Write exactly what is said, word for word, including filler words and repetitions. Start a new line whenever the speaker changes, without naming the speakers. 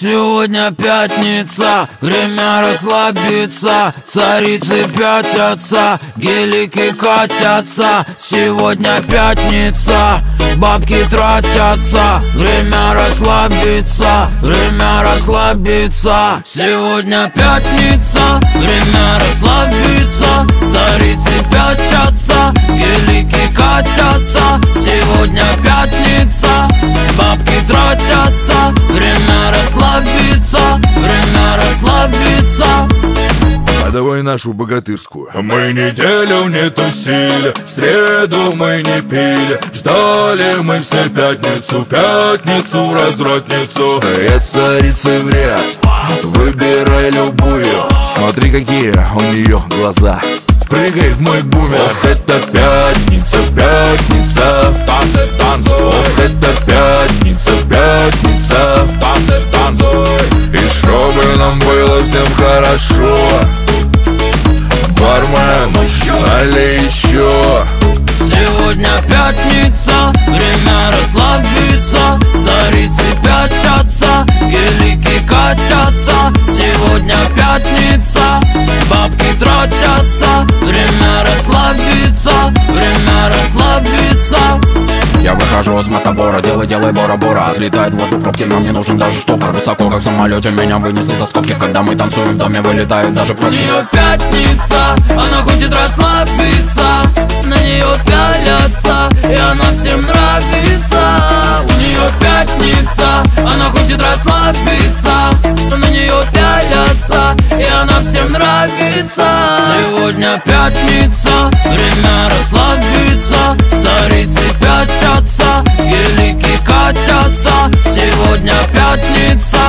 Сегодня пятница, время расслабиться. Царицы пятятся, гелики катятся. Сегодня пятница, бабки тратятся. Время расслабиться, время расслабиться. Сегодня пятница, время расслабиться. Царицы пятятся, гелики катятся. Сегодня пятница, бабки тратятся. Время расслабиться, время расслабиться.
А давай нашу богатырскую. Мы неделю не тусили, в среду мы не пили. Ждали мы все пятницу, пятницу, развратницу.
Стоят царицы в ряд, выбирай любую. Смотри, какие у нее глаза.
Прыгай в мой бумер.
Ох, это пятница, пятница.
Танцы, танцуй.
Ох, это пятница, пятница.
Танцы, танцуй.
И чтобы нам было всем хорошо, бармен, налей еще.
Сегодня пятница, время расслабиться. Царицы пятятся, гелики катятся. Сегодня пятница, бабки тратятся. Время расслабиться, время расслабиться.
Я выхожу из мотобора, делай, делай, бора-бора. Отлетает в воду пробки, нам не нужен даже штопор. Высоко, как в самолете, меня вынесли за скобки. Когда мы танцуем, в доме вылетают даже
У
пробки.
нее пятница, она хочет расслабиться. На нее пялятся, и она всем нравится. У нее пятница, она хочет расслабиться. На нее пялятся, и она всем нравится. Сегодня пятница, время расслабиться. Царицы пятятся, гелики катятся. Сегодня пятница,